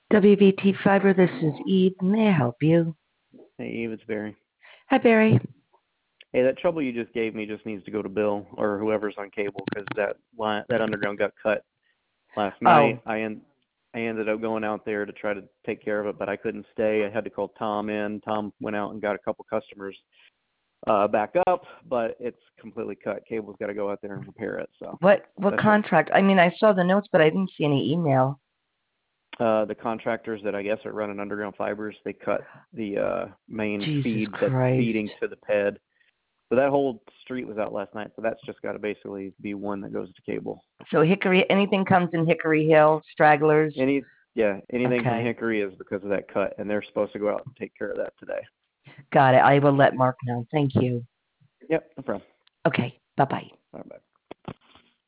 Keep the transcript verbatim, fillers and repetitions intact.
W V T Fiber, this is Eve. May I help you? Hey, Eve, it's Barry. Hi, Barry. Hey, that trouble you just gave me just needs to go to Bill or whoever's on cable because that line, that underground got cut last Oh, night. I en- I ended up going out there to try to take care of it, but I couldn't stay. I had to call Tom in. Tom went out and got a couple customers uh, back up, but it's completely cut. Cable's got to go out there and repair it. So what what that's what contract? I mean, I saw the notes, but I didn't see any email. uh, the contractors that I guess are running underground fibers, they cut the uh, main Jesus feed that's Christ. feeding to the P E D. So that whole street was out last night, so that's just got to basically be one that goes to cable. So Hickory, anything comes in Hickory Hill, stragglers? Any, yeah, anything from Okay, Hickory is because of that cut, and they're supposed to go out and take care of that today. got it. I will let Mark know. Thank you. Yep, no problem. Okay, bye-bye. All right, bye.